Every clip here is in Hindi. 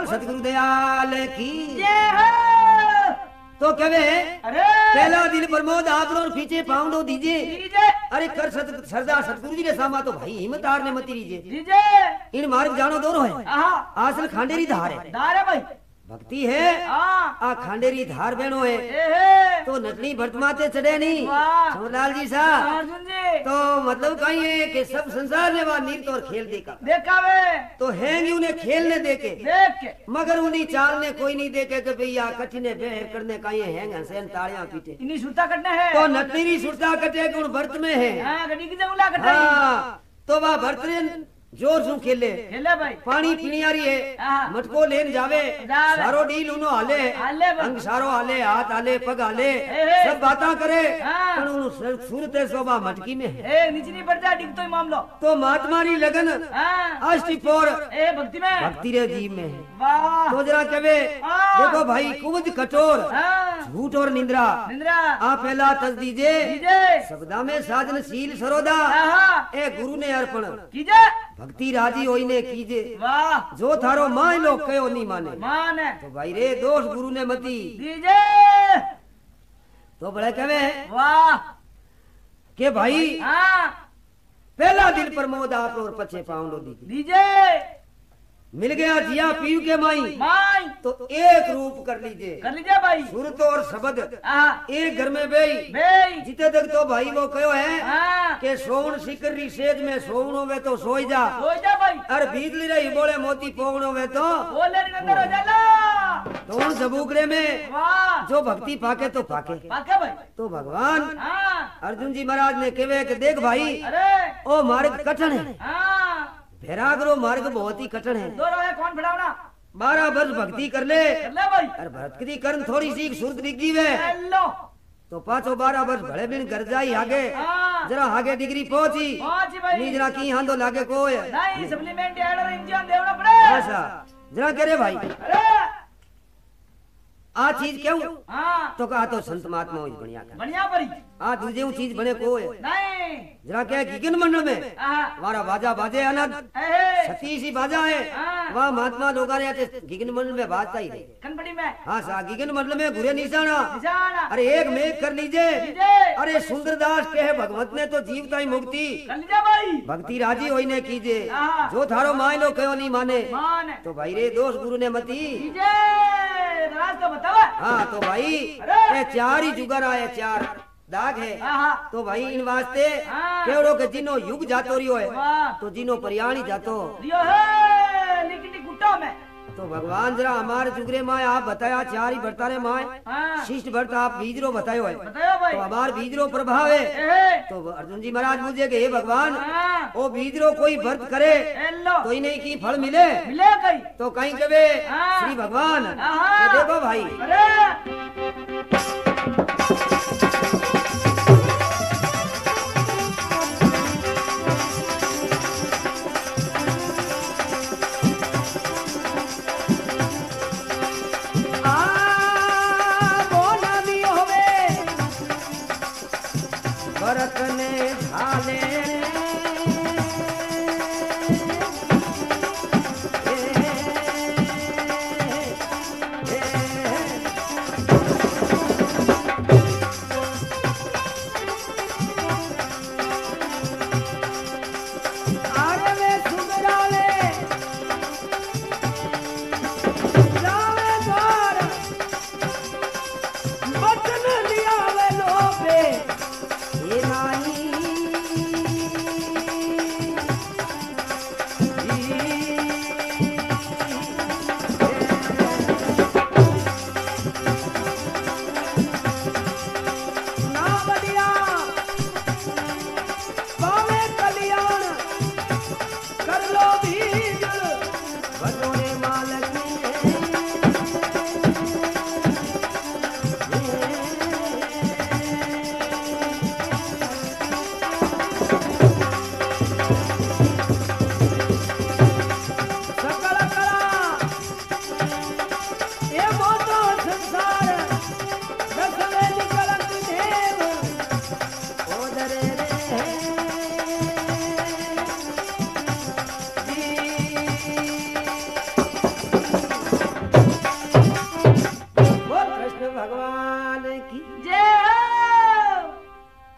बोल सतगुरु दयाल की जय हो। तो कहे अरे पहला दिल प्रमोद आप लोग पीछे पाउंडो दीजिए। दीजिए अरे कर सरदार सतगुरु जी ने सामा तो भाई हिम्मत हारने मत दीजिए। दीजिए। इन मार्ग जानो दोनों है हाँ आसल खांडेरी धार है दार है भाई। भक्ति है हाँ आ खांडेरी धार बहनो है ए तो नटनी भटमाते चढ़े नहीं वाह। समरलाल जी साहब अर्जुन जी तो मतलब कहीं है कि सब संसार ने वहाँ नृत्य और खेल देखा देखा वे तो हैंगी उन्हें खेलने देके देख के मगर उन्हीं चाल ने कोई नहीं देखे कि भैया कठिने बेहर करने का ये हैंग हंसेन ताड़ियां पीटे इन्हीं सुरता कटना है तो नटनीरी सुरता कटे गुण भरत में है। हाँ गड्डी की जंगला कटाई हाँ तो वह भरत जोर से खेले खेले भाई पानी पीनी आ रही है हाँ। मटको लेन जावे जावे। सारो डील उनो हाले हाले भाई। अंग सारो हाले हाथ हाले पग हाले हे। सब बातें करे हाँ। पर उन सूरत शोभा मटकी में है। ए नीचे नहीं पड़ता डिग तो ही मामलो तो महात्मा री लगन हाँ अष्टिपोर ए भक्ति में भक्ति रे जीव में है। वाह तो जरा कहे हाँ। देखो भाई कुबज कठोर हाँ झूठ और निंद्रा निंद्रा आ पहला तस दीजे कीजे शब्दा में साजन शील सरोदा हाँ ए गुरु ने अर्पण कीजे भक्ति राजी होइने कीजे वाह जो थारो माय लोग कयो नहीं माने मान है तो भाई रे दोष गुरु ने मती दीजे तो बड़े कहे वाह के भाई हाँ पहला दिल प्रमोद आप और पछे पाउंडो दी दीजे मिल गया जिया पीव के माई माई तो एक रूप कर लीजिए कर लीजिए भाई सुरत और शब्द हाँ एक घर में बेई बे जिते तक तो भाई वो कहो है हाँ के सोवन सिकर री सेज में सोवन होवे तो सोई जा हो जा भाई अरे भीतली रही बोले मोती पोगण होवे तो बोले अंदर हो जाला तो उन सबूकरे में वाह जो भक्ति पाके तो पाके पाके भाई तो भगवान हाँ अर्जुन जी महाराज ने कहे कि देख भाई अरे ओ मार्ग कठिन है हाँ भैरागरो मार्ग बहुत ही कठिन है दो रोए कौन फड़ावना 12 वर्ष भक्ति कर ले कर ले भाई अरे भक्ति करन थोड़ी सी सुरत डिग्गी वे हेलो तो 5-12 वर्ष भले बिन घर जाई आगे हाँ जरा आगे डिग्री पहुंची पहुंची भाई नी जरा की हां तो लागे कोई नहीं सप्लीमेंट ऐड और इंजन देवना पड़े ऐसा जरा करे भाई अरे आ चीज क्यों हाँ तो कहा तो संत महात्मा हो बढ़िया का बढ़िया परी आ दूजे चीज बने को नहीं जरा क्या गिगन मंडल में हाँ हमारा बाजा बाजे अनंत ए सती सी बाजा है हाँ। वहाँ महात्मा लोग गिगन मंडल में बाजता ही रहे कनपड़ी में हाँ सा गिगन मंडल में घुरे निशाना निशाना अरे एक मेघ कर लीजिए कीजिए अरे सुंदरदास के है भगवत ने तो जीवता ही मुक्ति कर लीजिए भाई भक्ति राजी होई ने कीजिए हाँ। जो थारो माय लो कहो नहीं माने मान है तो भाई रे दोष गुरु ने मती कीजिए राज तो बताओ हाँ तो भाई अरे। ये 4 ही जुगर आए 4 दाग है हाँ तो भाई इन वास्ते हाँ। केवड़ो के जिनो युग जातो रियो है वाह तो जिनो परियाणी जातो रियो है लिखनी गुट्टा में तो भगवान जरा हमारे जुगरे माए आप बताया 4 ही भरतारे माए हाँ शिष्ट भरत आप बीजरो बतायो है बताओ भाई तो हमार बीजरो प्रभाव है ए तो अर्जुन जी महाराज पूछे कि हे भगवान हाँ ओ बीजरो कोई व्रत करे हेलो तो इन्हें की फल मिले मिले कहीं तो कहीं कवे हाँ। श्री भगवान हाँ। ये देखो भाई अरे भरत ने झाले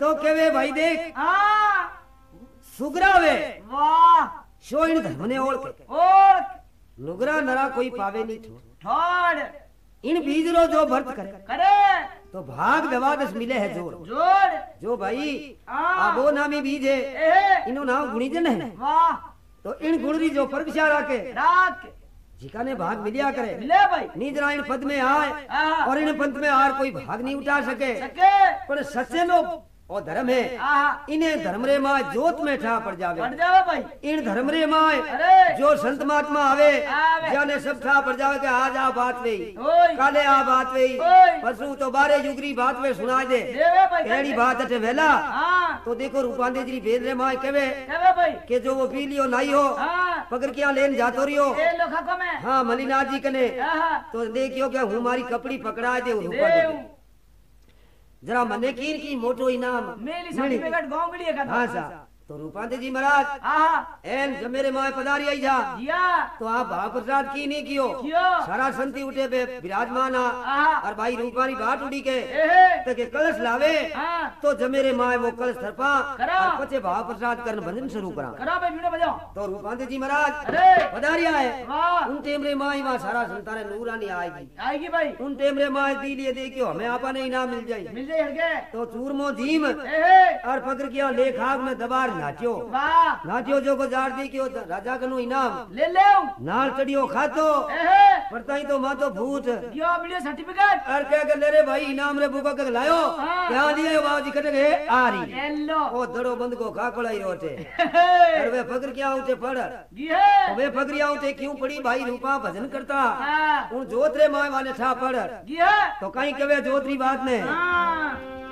तो केवे भाई देख हाँ सुगरा वे वाह शो इन धर्म ने ओढ़ के और नुगरा नरा कोई पावे नहीं थो ठोड़ इन बीजरो जो भर्त करे करे तो भाग दवादस मिले है जोर जोड़ जो भाई हाँ। आबो नामी बीज है ए इनो नाम गुणीजन है वाह तो इन गुणरी जो परीक्षा राखे राख जिका ने भाग मिलिया करे मिले भाई नीजरा इन पद में आए हाँ। और इन पंथ में आर कोई भाग नहीं उठा सके सके पर सच्चे लोग और धर्म है आहा इन्हें धर्म रे माय जोत में ठा पड़ जावे बढ़ जावे भाई इन धर्म रे माय अरे जो संत महात्मा आवे आवे। जाने सब ठा पड़ जावे के आज आ बात वे ओए काले आ बात वे ओए। परसों तो बारे युगरी बात वे सुना दे देवे भाई केड़ी बात अटे वेला हाँ तो देखो रूपांदे जी भेद रे माय केवे देवे भाई के जो वो पी लियो नाई हो हाँ पकड़ के लेन जातो रियो ए लोखा को मैं हाँ मलिनाथ जी कने आहा तो देखियो के हमारी कपड़ी पकड़ा दे रूपांदे देव जी। जरा मने की मोटो इनाम मेली सर्टिफिकेट गांव के लिए का हाँ सा तो रूपांते जी महाराज आहा एन जब मेरे माए पधारी आई जा जिया तो आप भाप्रसाद की नहीं कियो कियो सारा संति उठे बे विराजमान आ आहा और भाई रूपानी बाट उड़ी के एहे तके कलश लावे हाँ तो जब मेरे माए वो कलश थरपा करा। और पचे भाप्रसाद करन भजन शुरू करा करो भाई वीडियो बजाओ तो रूपांते जी महाराज अरे पधारी आए वाह उन टेम रे माई वहाँ सारा संतान नूरानी आएगी आएगी भाई उन टेम रे माए दी लिए देखियो हमें आपा ने इनाम मिल जाए मिल जाए हड़के तो चूरमो धीम एहे और पकड़ किया लेखाग में दबार नाच्यो वाह नाट्यो जो गुजार दी क्यों राजा कनु इनाम ले ले नाल चढ़ियो खातो एहे पड़ताई तो मातो भूत कियो वीडियो सर्टिफिकेट और क्या कर ले रे भाई इनाम रे बुका के लायो हाँ। क्या लिए बाबूजी कटे गए आरी ले लो ओ दड़ो बंद को खाकड़ाई रोटे हे और वे फकर क्या उठे पड़ जी है तो वे फकरिया उठे क्यों पड़ी भाई रूपा भजन करता हाँ उन जोतरे माय वाले ठा पड़ जी है तो कहीं कवे जोतरी बात ने हाँ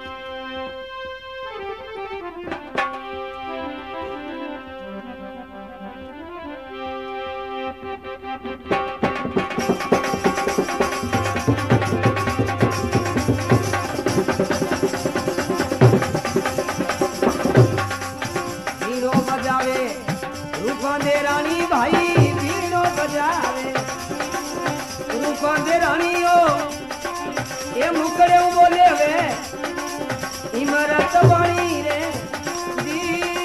बीनो बजावे रूपा दे रानी भाई बीनो बजावे रूपा दे रानी ओ ये मुकड़े बोले वे इमरत बाणी रे दी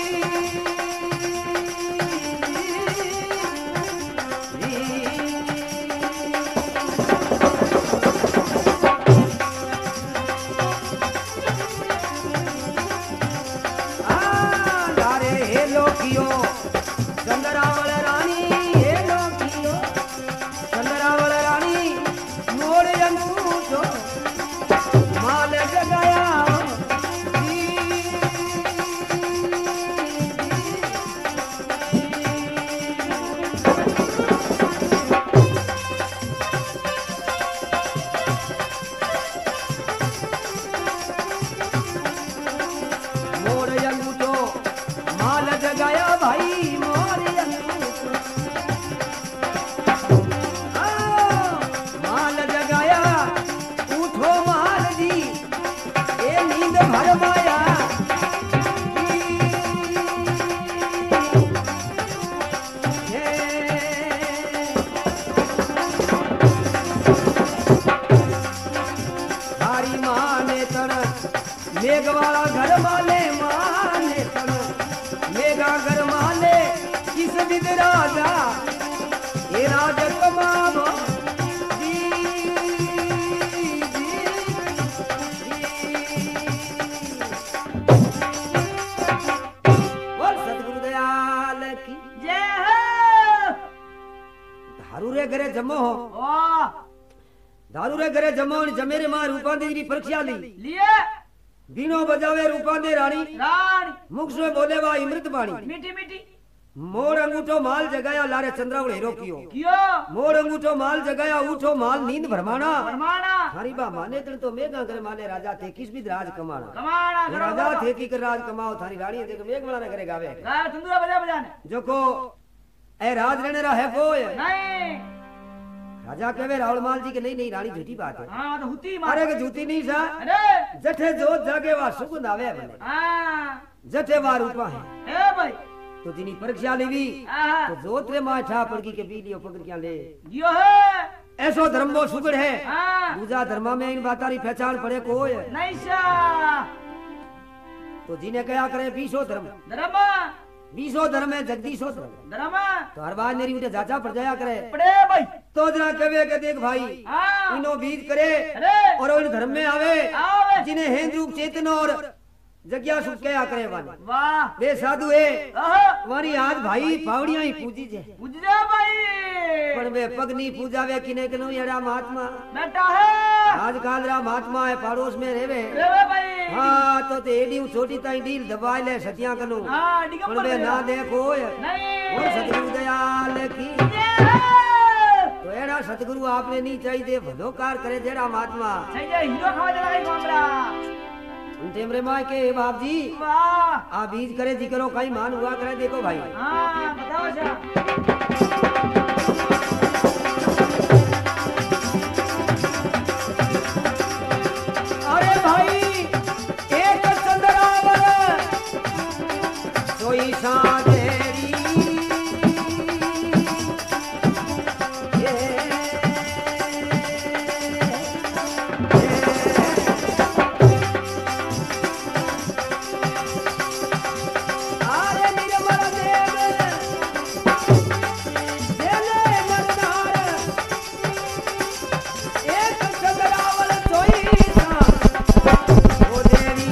धारे हे लोकियो चंद्रावल रानी हे लोकियो चंद्रावल रानी मोड़ अंगूठो माल जगाया मोड़ अंगूठो माल जगाया भाई मोड़ अंगूठो माल जगाया उठो माल जी ए नींद भरमाया हारी माने तड़ मेघवाला घर माले माने तड़ मेघा घर माले किस विद राजा ये राज कमावा बोल सतगुरु दयाल की जय हो दारू रे घरे जमो हो वाह दारू रे घरे जमो जमेरे मां रूपांदे जी परीक्षा ली लिए बीनो बजावे रूपांदे रानी रानी मुख से बोले वा अमृत बाणी मीठी मीठी मोड़ अंगूठो माल जगाया लारे चंद्रावल हेरो कियो कियो मोड़ अंगूठो माल जगाया उठो माल नींद भरमाना फरमाना हरी बा माने तन तो मेघा करे माले राजा थे किस भी राज कमाना कमाना ये राजा थे की कर राज कमाओ थारी रानी देख मेघ वाला करे गावे गाय तंदूरा बजा बजाने जो को ए राज रहने रहा है कोई नहीं राजा कहे रावल माल जी के नहीं नहीं रानी झूठी बात है हाँ तो हुती अरे मारे के झूठी नहीं सा अरे जठे जो जागे वा सुगंध आवे बने हाँ जठे वा रूपा है ए भाई तो जिनी परीक्षा लेवी आहा तो जोतरे मां ठा पड़की के बीलियो पकड़ क्या ले जियो है ऐसो धर्म वो सुगड़ है हाँ दूजा धर्मा में इन बातारी पहचान पड़े कोई नहीं सा तो जिन्हें कया करे 20 धर्म धर्म 20 धर्म है जगदीशो धर्म। धर्म तो हर बार मेरी उठे जाचा पड़ जाया करे पड़े भाई तो जरा कहे के देख भाई हाँ इनो बीज करे अरे और उन धर्म में आवे आवे जिन्हें हिंदू चेतन और जग्या सुख कया करे वाले वाह वे साधु है आहा हमारी आज भाई पावड़ियां ही पूजी जे गुजरा भाई पर वे पग नहीं पूजावे किने कनो एड़ा महात्मा बेटा है आज कालरा महात्मा है पड़ोस में रहवे रे भाई हाँ तो एडी छोटी ताई डील दबाई ले सतिया कनो हाँ पर दिगंबर वे ना देखो नहीं और सतगुरु दयाल की ये है। तो एड़ा सतगुरु आपने नहीं चाहिए भलो कार करे जेड़ा महात्मा सही है हीरो खावा जरा भाई कोमरा टेमरे माय के बाप जी वाह आ बीज करे जी करो कहीं मान हुआ करे देखो भाई हाँ बताओ जा अरे भाई एक चंद्रावर सोई सादेरी अरे निर्मल देव देले मरदार एक चंद्रावर सोई सा ओ देवी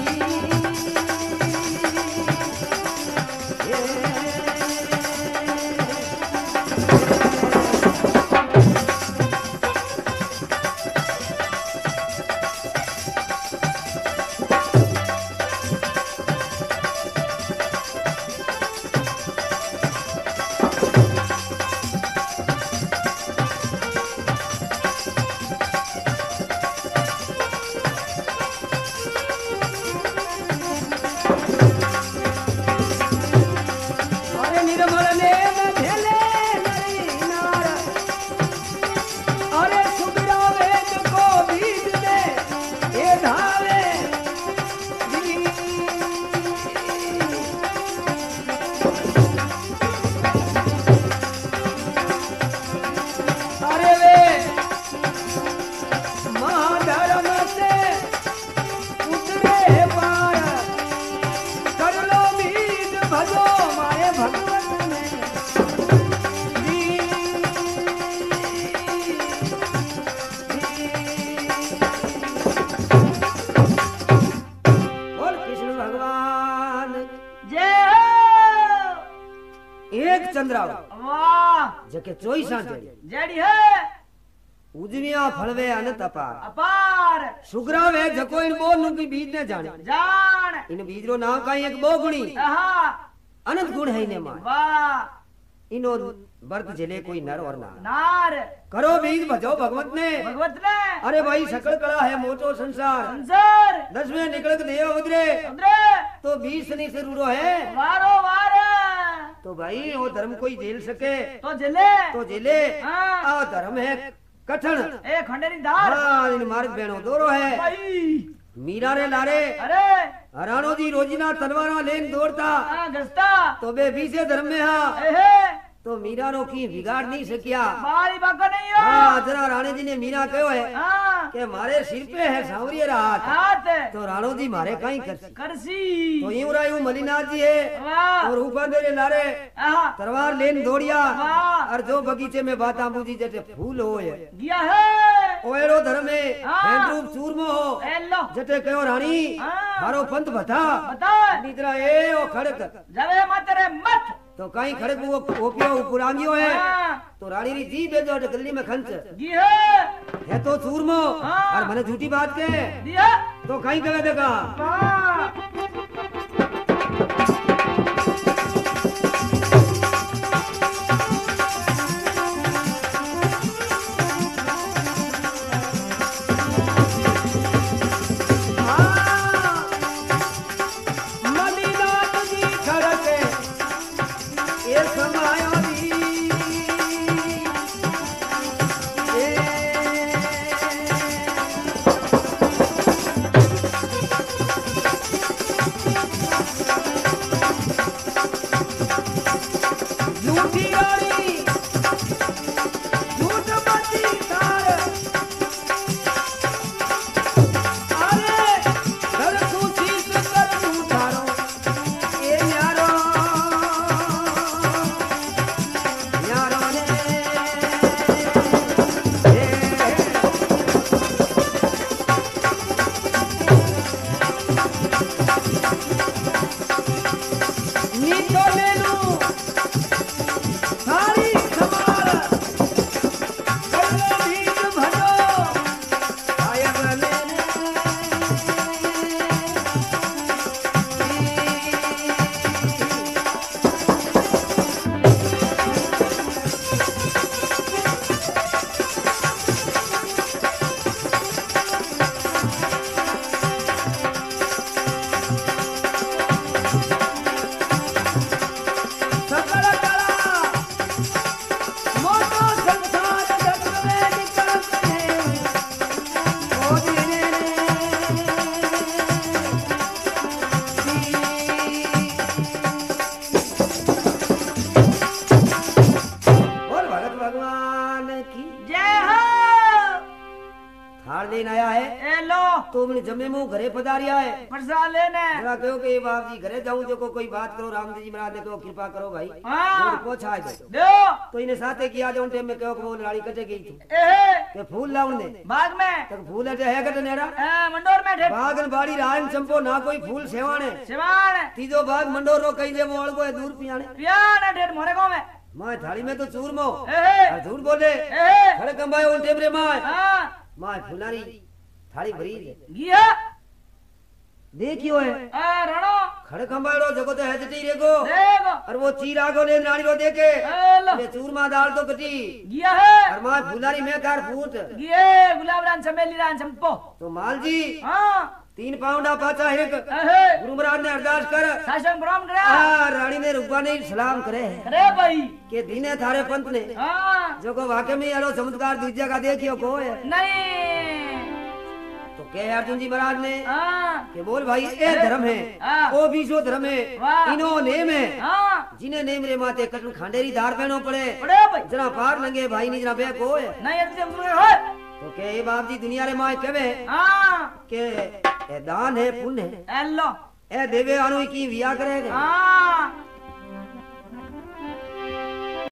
अरे निर्मल नेम धेले नरीनार अरे सुगरा वेद को बीज दे ए धावे अरे वे महाधर्म से उतरे पार कर लो बीज भजो माए भगवत में बोल कृष्ण भगवान जय हो एक चंद्राव वाह जके 24 जड़ी है उजविया फलवे अनंत अपार अपार सुग्रा वे जको इन बोल नु की बीज ने जाने जान इन बीज रो नाम का एक बहुगुणी आहा अनंत गुण है इने मान वाह इनो वर्त झेले कोई नर और नार नार करो बीज भजो भगवत ने भगवत ने अरे भाई सकल कला है मोटो संसार संसार 10 में निकल के देव उतरे उधरे तो 20 नहीं से रूरो है वारो वार तो भाई वो धर्म कोई झेल सके तो जले तो झेले हाँ। आ धर्म है कठण ए खंडेरी धार हाँ इन मार्ग बेनो दोरो है भाई मीरा रे लारे अरे हरानो जी रोजीना तलवारा लेन दौड़ता हाँ गस्ता तो बे बीसे धर्म में हा एहे तो मीरा रो की बिगाड़ नहीं सकिया बारी बाका नहीं है हाँ जरा राणे जी ने मीरा कहो है हाँ कि मारे सिर पे है सांवरिये रा हाथ हाथ तो राणो जी मारे कहीं कर करसी तो यूं रायू मलिनाथ जी है वाह और ऊपर दे लारे आहा तलवार लेन दौड़िया वाह और जो बगीचे में बात आंबूजी जैसे फूल हो गया है ओएरो धर्म में हाँ। हैंड्रूप चूरमो हो एलो जटे कहो रानी हाँ। हारो पंथ बता बता निद्रा ए ओ खड़क जवे मातरे मत तो कहीं खड़क वो ओपियो पुरांगियो है हाँ तो रानी री जी बे जो गली में खंच गी है तो चूरमो हाँ। और मने झूठी बात के दिया तो कहीं कहे देखा वाह मलिनाथ जी खड़क ये समायो दी ए तो मैंने जमे मुंह घरे पधारिया है प्रसाद लेने जरा कहो कि ये बाप जी घरे जाऊं जो कोई बात करो रामदेव जी महाराज ने कहो कृपा करो भाई हाँ। और पहुंचा दो दो तो इन्हें साथे किया जो टाइम में कहो कि वो लड़ाई कटे गई थी एहे के फूल लाउन दे बाग में तक फूल अटे है कटे नेड़ा मंडोर में ठेठ बागन बाड़ी रायन चंपो ना कोई फूल सेवाने सिवान तीजो बाग मंडोर रो कहीं जे वो अड़गो है दूर पियाने पियान ठेठ मोरे गांव में मां थाली में तो चूरमो एहे और झूठ बोले एहे खड़े कंबाए उन टेबरे मां हां मां फुलारी थाली भरी है गिया देखियो है रणो खड़े कंबाड़ो जगो तो है जटी रेगो देखो और वो चीरागो ने नानी रो देखे हेलो ये चूरमा दाल तो कटी गिया है और मां फुलारी में कार फूट गिए गुलाब रान चमेली रान चंपो तो माल जी हां 3 पाउंडा पाचा एक एहे गुरु महाराज ने अरदास कर शासन प्रणाम करे रानी ने रुकवा नहीं सलाम करे करे भाई के दीने थारे पंत ने हां जो को वाकई में यारो चमत्कार दूसरे का देखियो को है नहीं तो कहे अर्जुन जी महाराज ने हां के बोल भाई ए धर्म है हाँ। ओ बीसो धर्म है वाह। इनो नेम है हां जिन्हें नेम रे माते कटन खांडेरी धार पहनो पड़े बड़े भाई जना पार लंगे भाई नहीं जना बे को है नहीं ऐसे हम हो तो के ये बाप जी दुनिया रे माए कहे हां के ए दान है पुण्य है हेलो ए देवे आनु की विया करेगा हां